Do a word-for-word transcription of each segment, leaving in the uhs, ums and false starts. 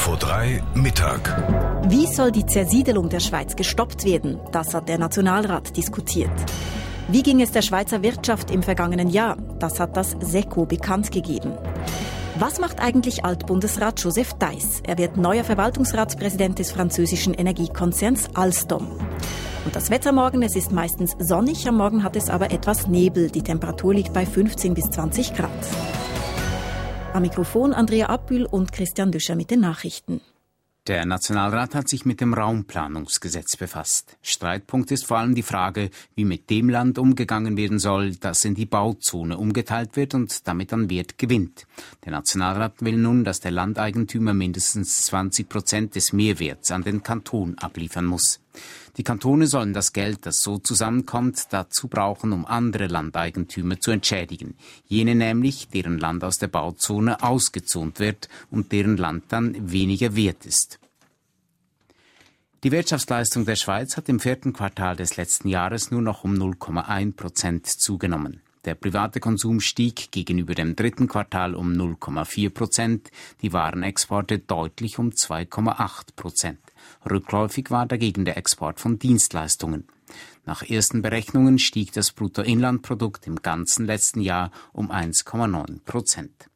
Info drei Mittag. Wie soll die Zersiedelung der Schweiz gestoppt werden? Das hat der Nationalrat diskutiert. Wie ging es der Schweizer Wirtschaft im vergangenen Jahr? Das hat das SECO bekannt gegeben. Was macht eigentlich Altbundesrat Joseph Theiss? Er wird neuer Verwaltungsratspräsident des französischen Energiekonzerns Alstom. Und das Wetter morgen, es ist meistens sonnig, am Morgen hat es aber etwas Nebel. Die Temperatur liegt bei fünfzehn bis zwanzig Grad. Am Mikrofon Andrea Abbühl und Christian Düscher mit den Nachrichten. Der Nationalrat hat sich mit dem Raumplanungsgesetz befasst. Streitpunkt ist vor allem die Frage, wie mit dem Land umgegangen werden soll, das in die Bauzone umgeteilt wird und damit an Wert gewinnt. Der Nationalrat will nun, dass der Landeigentümer mindestens zwanzig Prozent des Mehrwerts an den Kanton abliefern muss. Die Kantone sollen das Geld, das so zusammenkommt, dazu brauchen, um andere Landeigentümer zu entschädigen. Jene nämlich, deren Land aus der Bauzone ausgezont wird und deren Land dann weniger wert ist. Die Wirtschaftsleistung der Schweiz hat im vierten Quartal des letzten Jahres nur noch um null Komma eins Prozent zugenommen. Der private Konsum stieg gegenüber dem dritten Quartal um null Komma vier Prozent, die Warenexporte deutlich um zwei Komma acht Prozent. Rückläufig war dagegen der Export von Dienstleistungen. Nach ersten Berechnungen stieg das Bruttoinlandprodukt im ganzen letzten Jahr um eins Komma neun Prozent.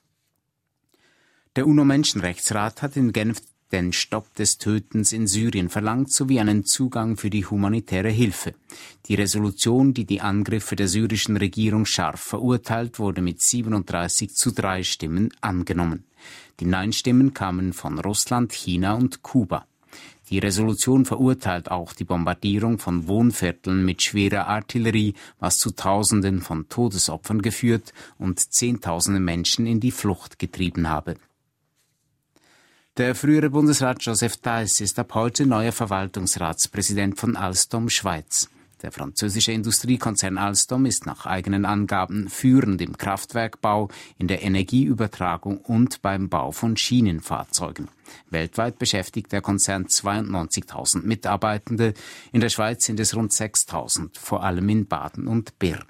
Der UNO-Menschenrechtsrat hat in Genf den Stopp des Tötens in Syrien verlangt, sowie einen Zugang für die humanitäre Hilfe. Die Resolution, die die Angriffe der syrischen Regierung scharf verurteilt, wurde mit siebenunddreißig zu drei Stimmen angenommen. Die Nein-Stimmen kamen von Russland, China und Kuba. Die Resolution verurteilt auch die Bombardierung von Wohnvierteln mit schwerer Artillerie, was zu Tausenden von Todesopfern geführt und Zehntausende Menschen in die Flucht getrieben habe. Der frühere Bundesrat Joseph Theiss ist ab heute neuer Verwaltungsratspräsident von Alstom Schweiz. Der französische Industriekonzern Alstom ist nach eigenen Angaben führend im Kraftwerkbau, in der Energieübertragung und beim Bau von Schienenfahrzeugen. Weltweit beschäftigt der Konzern zweiundneunzigtausend Mitarbeitende, in der Schweiz sind es rund sechstausend, vor allem in Baden und Bern.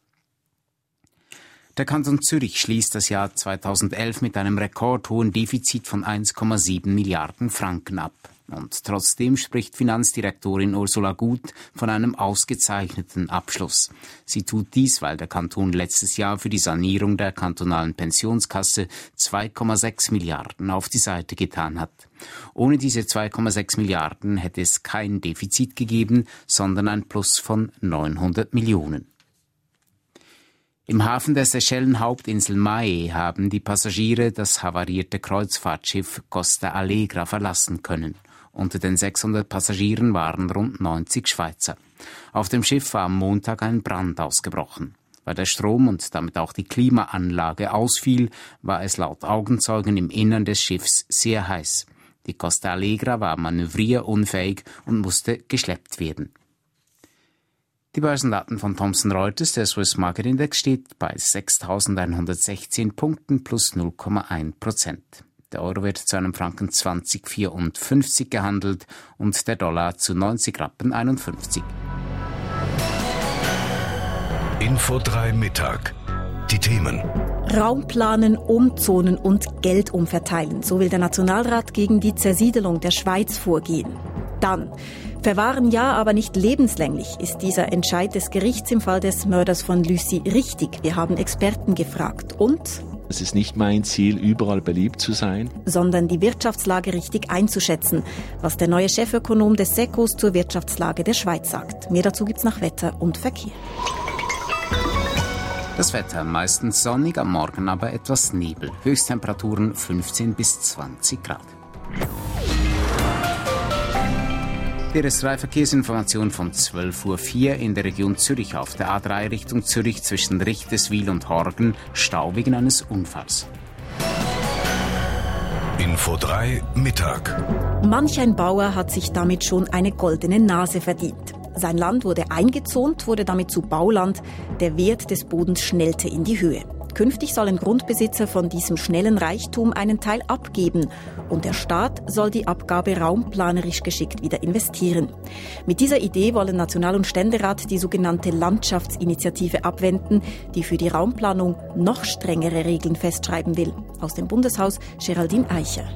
Der Kanton Zürich schließt das Jahr zweitausendelf mit einem rekordhohen Defizit von eins Komma sieben Milliarden Franken ab. Und trotzdem spricht Finanzdirektorin Ursula Gut von einem ausgezeichneten Abschluss. Sie tut dies, weil der Kanton letztes Jahr für die Sanierung der kantonalen Pensionskasse zwei Komma sechs Milliarden auf die Seite getan hat. Ohne diese zwei Komma sechs Milliarden hätte es kein Defizit gegeben, sondern ein Plus von neunhundert Millionen. Im Hafen der Seychellen-Hauptinsel Mahé haben die Passagiere das havarierte Kreuzfahrtschiff Costa Allegra verlassen können. Unter den sechshundert Passagieren waren rund neunzig Schweizer. Auf dem Schiff war am Montag ein Brand ausgebrochen. Weil der Strom und damit auch die Klimaanlage ausfiel, war es laut Augenzeugen im Innern des Schiffs sehr heiß. Die Costa Allegra war manövrierunfähig und musste geschleppt werden. Die Börsendaten von Thomson Reuters, der Swiss Market Index, steht bei sechstausendeinhundertsechzehn Punkten plus null Komma eins Prozent. Der Euro wird zu einem Franken zwanzig Komma vierundfünfzig gehandelt und der Dollar zu neunzig Rappen einundfünfzig. Info drei Mittag. Die Themen: Raumplanen, umzonen und Geld umverteilen. So will der Nationalrat gegen die Zersiedelung der Schweiz vorgehen. Dann: Verwahren ja, aber nicht lebenslänglich. Ist dieser Entscheid des Gerichts im Fall des Mörders von Lucy richtig? Wir haben Experten gefragt. Und: Es ist nicht mein Ziel, überall beliebt zu sein, sondern die Wirtschaftslage richtig einzuschätzen, was der neue Chefökonom des SECOs zur Wirtschaftslage der Schweiz sagt. Mehr dazu gibt's nach Wetter und Verkehr. Das Wetter meistens sonnig, am Morgen aber etwas Nebel. Höchsttemperaturen fünfzehn bis zwanzig Grad. Die R S drei Verkehrsinformation von zwölf Uhr vier in der Region Zürich auf der A drei Richtung Zürich zwischen Richteswil und Horgen, Stau wegen eines Unfalls. Info drei Mittag. Manch ein Bauer hat sich damit schon eine goldene Nase verdient. Sein Land wurde eingezont, wurde damit zu Bauland. Der Wert des Bodens schnellte in die Höhe. Künftig sollen Grundbesitzer von diesem schnellen Reichtum einen Teil abgeben und der Staat soll die Abgabe raumplanerisch geschickt wieder investieren. Mit dieser Idee wollen National- und Ständerat die sogenannte Landschaftsinitiative abwenden, die für die Raumplanung noch strengere Regeln festschreiben will. Aus dem Bundeshaus Geraldine Eicher.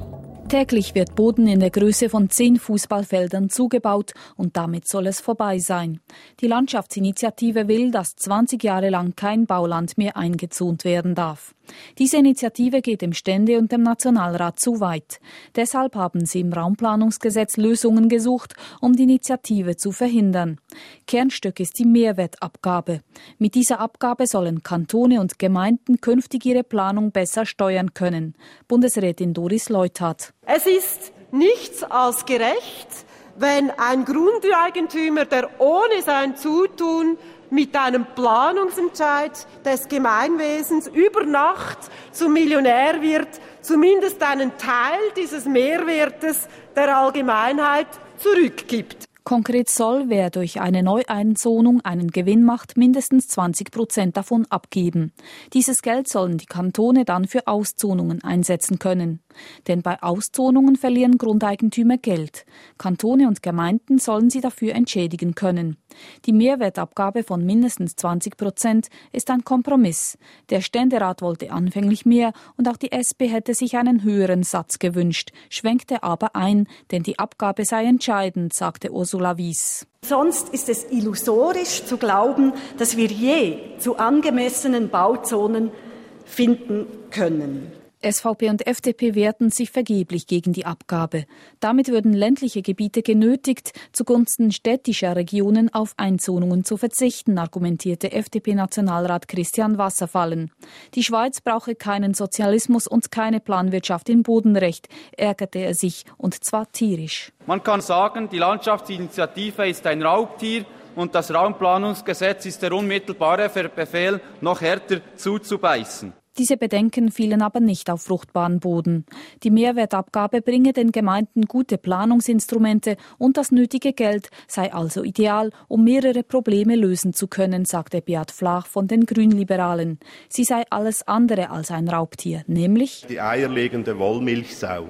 Täglich wird Boden in der Größe von zehn Fußballfeldern zugebaut und damit soll es vorbei sein. Die Landschaftsinitiative will, dass zwanzig Jahre lang kein Bauland mehr eingezont werden darf. Diese Initiative geht dem Stände- und dem Nationalrat zu weit. Deshalb haben sie im Raumplanungsgesetz Lösungen gesucht, um die Initiative zu verhindern. Kernstück ist die Mehrwertabgabe. Mit dieser Abgabe sollen Kantone und Gemeinden künftig ihre Planung besser steuern können. Bundesrätin Doris Leuthard. Es ist nichts als gerecht, wenn ein Grundeigentümer, der ohne sein Zutun mit einem Planungsentscheid des Gemeinwesens über Nacht zum Millionär wird, zumindest einen Teil dieses Mehrwertes der Allgemeinheit zurückgibt. Konkret soll, wer durch eine Neueinzonung einen Gewinn macht, mindestens zwanzig Prozent davon abgeben. Dieses Geld sollen die Kantone dann für Auszonungen einsetzen können. Denn bei Auszonungen verlieren Grundeigentümer Geld. Kantone und Gemeinden sollen sie dafür entschädigen können. Die Mehrwertabgabe von mindestens zwanzig Prozent ist ein Kompromiss. Der Ständerat wollte anfänglich mehr und auch die S P hätte sich einen höheren Satz gewünscht, schwenkte aber ein, denn die Abgabe sei entscheidend, sagte Ursula Wies. Sonst ist es illusorisch zu glauben, dass wir je zu angemessenen Bauzonen finden können. S V P und F D P wehrten sich vergeblich gegen die Abgabe. Damit würden ländliche Gebiete genötigt, zugunsten städtischer Regionen auf Einzonungen zu verzichten, argumentierte F D P-Nationalrat Christian Wasserfallen. Die Schweiz brauche keinen Sozialismus und keine Planwirtschaft im Bodenrecht, ärgerte er sich, und zwar tierisch. Man kann sagen, die Landschaftsinitiative ist ein Raubtier und das Raumplanungsgesetz ist der unmittelbare Befehl, noch härter zuzubeißen. Diese Bedenken fielen aber nicht auf fruchtbaren Boden. Die Mehrwertabgabe bringe den Gemeinden gute Planungsinstrumente und das nötige Geld sei also ideal, um mehrere Probleme lösen zu können, sagte Beat Flach von den Grünliberalen. Sie sei alles andere als ein Raubtier, nämlich die eierlegende Wollmilchsau.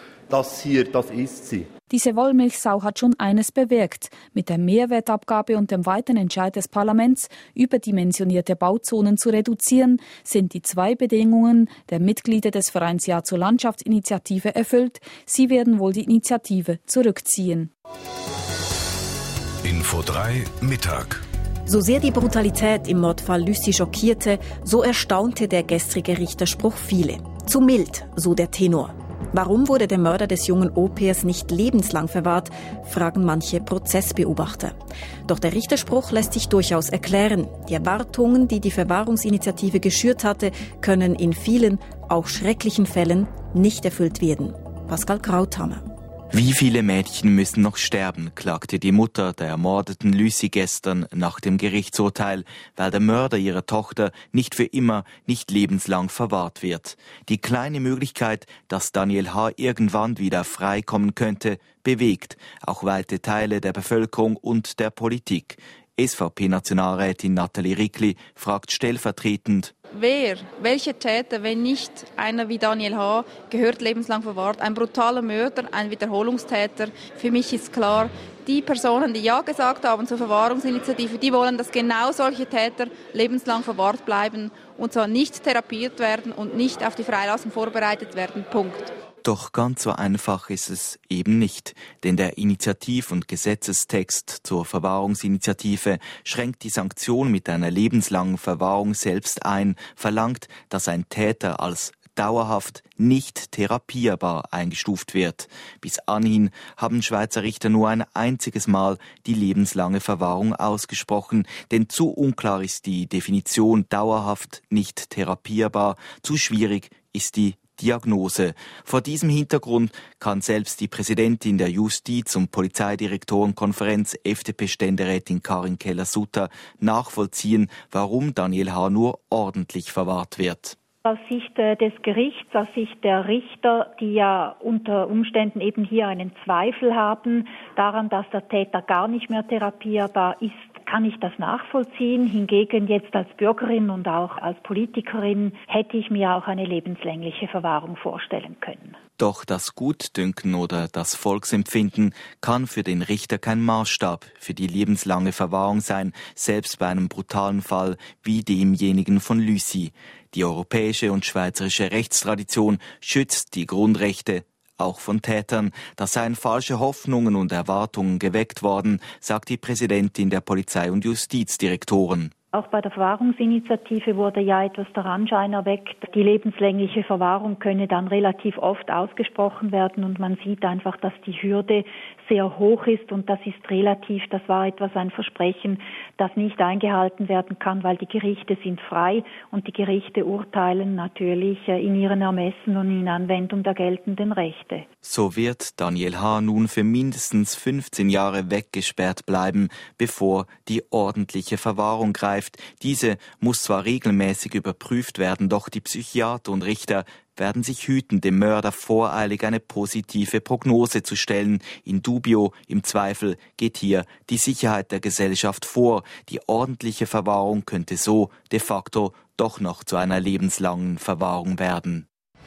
Das hier, das ist sie. Diese Wollmilchsau hat schon eines bewirkt. Mit der Mehrwertabgabe und dem weiteren Entscheid des Parlaments, überdimensionierte Bauzonen zu reduzieren, sind die zwei Bedingungen der Mitglieder des Vereins Ja zur Landschaftsinitiative erfüllt. Sie werden wohl die Initiative zurückziehen. Info drei Mittag. So sehr die Brutalität im Mordfall Lüssi schockierte, so erstaunte der gestrige Richterspruch viele. Zu mild, so der Tenor. Warum wurde der Mörder des jungen Au-pairs nicht lebenslang verwahrt, fragen manche Prozessbeobachter. Doch der Richterspruch lässt sich durchaus erklären. Die Erwartungen, die die Verwahrungsinitiative geschürt hatte, können in vielen, auch schrecklichen Fällen nicht erfüllt werden. Pascal Krauthammer. Wie viele Mädchen müssen noch sterben, klagte die Mutter der ermordeten Lüssi gestern nach dem Gerichtsurteil, weil der Mörder ihrer Tochter nicht für immer, nicht lebenslang verwahrt wird. Die kleine Möglichkeit, dass Daniel H. irgendwann wieder freikommen könnte, bewegt auch weite Teile der Bevölkerung und der Politik. S V P-Nationalrätin Nathalie Rickli fragt stellvertretend: Wer, welche Täter, wenn nicht einer wie Daniel H., gehört lebenslang verwahrt? Ein brutaler Mörder, ein Wiederholungstäter. Für mich ist klar, die Personen, die Ja gesagt haben zur Verwahrungsinitiative, die wollen, dass genau solche Täter lebenslang verwahrt bleiben und zwar nicht therapiert werden und nicht auf die Freilassung vorbereitet werden. Punkt. Doch ganz so einfach ist es eben nicht, denn der Initiativ- und Gesetzestext zur Verwahrungsinitiative schränkt die Sanktion mit einer lebenslangen Verwahrung selbst ein, verlangt, dass ein Täter als dauerhaft nicht therapierbar eingestuft wird. Bis anhin haben Schweizer Richter nur ein einziges Mal die lebenslange Verwahrung ausgesprochen, denn zu unklar ist die Definition dauerhaft nicht therapierbar, zu schwierig ist die Diagnose. Vor diesem Hintergrund kann selbst die Präsidentin der Justiz- und Polizeidirektorenkonferenz, F D P-Ständerätin Karin Keller-Sutter, nachvollziehen, warum Daniel H. nur ordentlich verwahrt wird. Aus Sicht des Gerichts, aus Sicht der Richter, die ja unter Umständen eben hier einen Zweifel haben daran, dass der Täter gar nicht mehr therapierbar ist, kann ich das nachvollziehen. Hingegen jetzt als Bürgerin und auch als Politikerin hätte ich mir auch eine lebenslängliche Verwahrung vorstellen können. Doch das Gutdünken oder das Volksempfinden kann für den Richter kein Maßstab für die lebenslange Verwahrung sein, selbst bei einem brutalen Fall wie demjenigen von Lüssi. Die europäische und schweizerische Rechtstradition schützt die Grundrechte, auch von Tätern. Da seien falsche Hoffnungen und Erwartungen geweckt worden, sagt die Präsidentin der Polizei- und Justizdirektoren. Auch bei der Verwahrungsinitiative wurde ja etwas der Anschein erweckt, die lebenslängliche Verwahrung könne dann relativ oft ausgesprochen werden und man sieht einfach, dass die Hürde sehr hoch ist und das ist relativ, das war etwas ein Versprechen, das nicht eingehalten werden kann, weil die Gerichte sind frei und die Gerichte urteilen natürlich in ihren Ermessen und in Anwendung der geltenden Rechte. So wird Daniel H. nun für mindestens fünfzehn Jahre weggesperrt bleiben, bevor die ordentliche Verwahrung greift. Diese muss zwar regelmäßig überprüft werden, doch die Psychiater und Richter werden sich hüten, dem Mörder voreilig eine positive Prognose zu stellen. In dubio, im Zweifel, geht hier die Sicherheit der Gesellschaft vor. Die ordentliche Verwahrung könnte so de facto doch noch zu einer lebenslangen Verwahrung werden.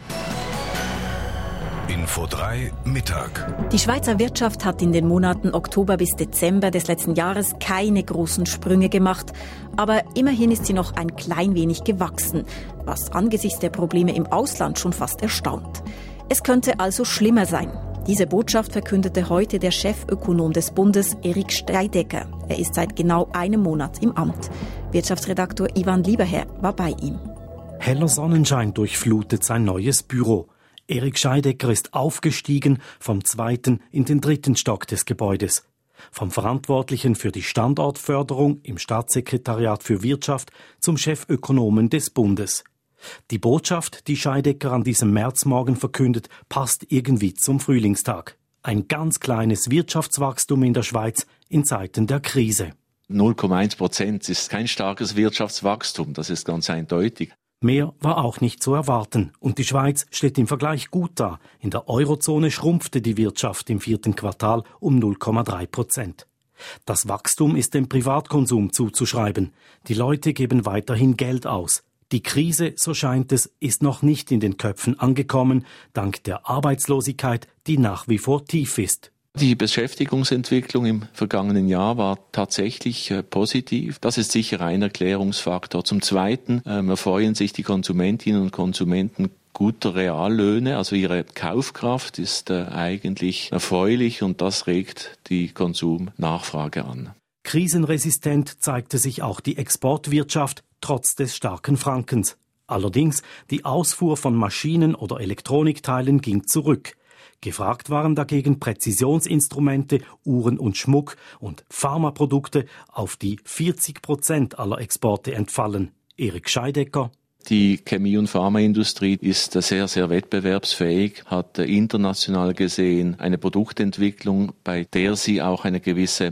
Info drei Mittag. Die Schweizer Wirtschaft hat in den Monaten Oktober bis Dezember des letzten Jahres keine großen Sprünge gemacht. Aber immerhin ist sie noch ein klein wenig gewachsen, was angesichts der Probleme im Ausland schon fast erstaunt. Es könnte also schlimmer sein. Diese Botschaft verkündete heute der Chefökonom des Bundes, Erik Steidecker. Er ist seit genau einem Monat im Amt. Wirtschaftsredaktor Ivan Lieberherr war bei ihm. Heller Sonnenschein durchflutet sein neues Büro. Erik Steidecker ist aufgestiegen vom zweiten in den dritten Stock des Gebäudes. Vom Verantwortlichen für die Standortförderung im Staatssekretariat für Wirtschaft zum Chefökonomen des Bundes. Die Botschaft, die Steidecker an diesem Märzmorgen verkündet, passt irgendwie zum Frühlingstag. Ein ganz kleines Wirtschaftswachstum in der Schweiz in Zeiten der Krise. null Komma eins Prozent ist kein starkes Wirtschaftswachstum, das ist ganz eindeutig. Mehr war auch nicht zu erwarten und die Schweiz steht im Vergleich gut da. In der Eurozone schrumpfte die Wirtschaft im vierten Quartal um null Komma drei Prozent. Das Wachstum ist dem Privatkonsum zuzuschreiben. Die Leute geben weiterhin Geld aus. Die Krise, so scheint es, ist noch nicht in den Köpfen angekommen, dank der Arbeitslosigkeit, die nach wie vor tief ist. Die Beschäftigungsentwicklung im vergangenen Jahr war tatsächlich äh, positiv. Das ist sicher ein Erklärungsfaktor. Zum Zweiten ähm, erfreuen sich die Konsumentinnen und Konsumenten guter Reallöhne, also ihre Kaufkraft ist äh, eigentlich erfreulich und das regt die Konsumnachfrage an. Krisenresistent zeigte sich auch die Exportwirtschaft trotz des starken Frankens. Allerdings, die Ausfuhr von Maschinen oder Elektronikteilen ging zurück. Gefragt waren dagegen Präzisionsinstrumente, Uhren und Schmuck und Pharmaprodukte, auf die vierzig Prozent aller Exporte entfallen. Erik Steidecker. Die Chemie- und Pharmaindustrie ist sehr, sehr wettbewerbsfähig, hat international gesehen eine Produktentwicklung, bei der sie auch eine gewisse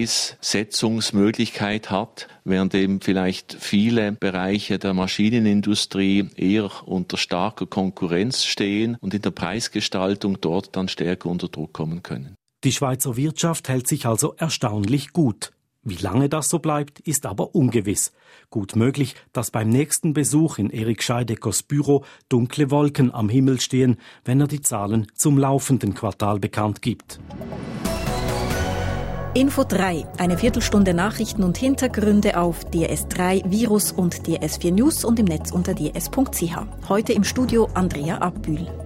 Preissetzungsmöglichkeit hat, während eben vielleicht viele Bereiche der Maschinenindustrie eher unter starker Konkurrenz stehen und in der Preisgestaltung dort dann stärker unter Druck kommen können. Die Schweizer Wirtschaft hält sich also erstaunlich gut. Wie lange das so bleibt, ist aber ungewiss. Gut möglich, dass beim nächsten Besuch in Erik Steideckers Büro dunkle Wolken am Himmel stehen, wenn er die Zahlen zum laufenden Quartal bekannt gibt. Info drei, eine Viertelstunde Nachrichten und Hintergründe auf D R S drei, Virus und D R S vier News und im Netz unter d r s punkt c h. Heute im Studio Andrea Abbühl.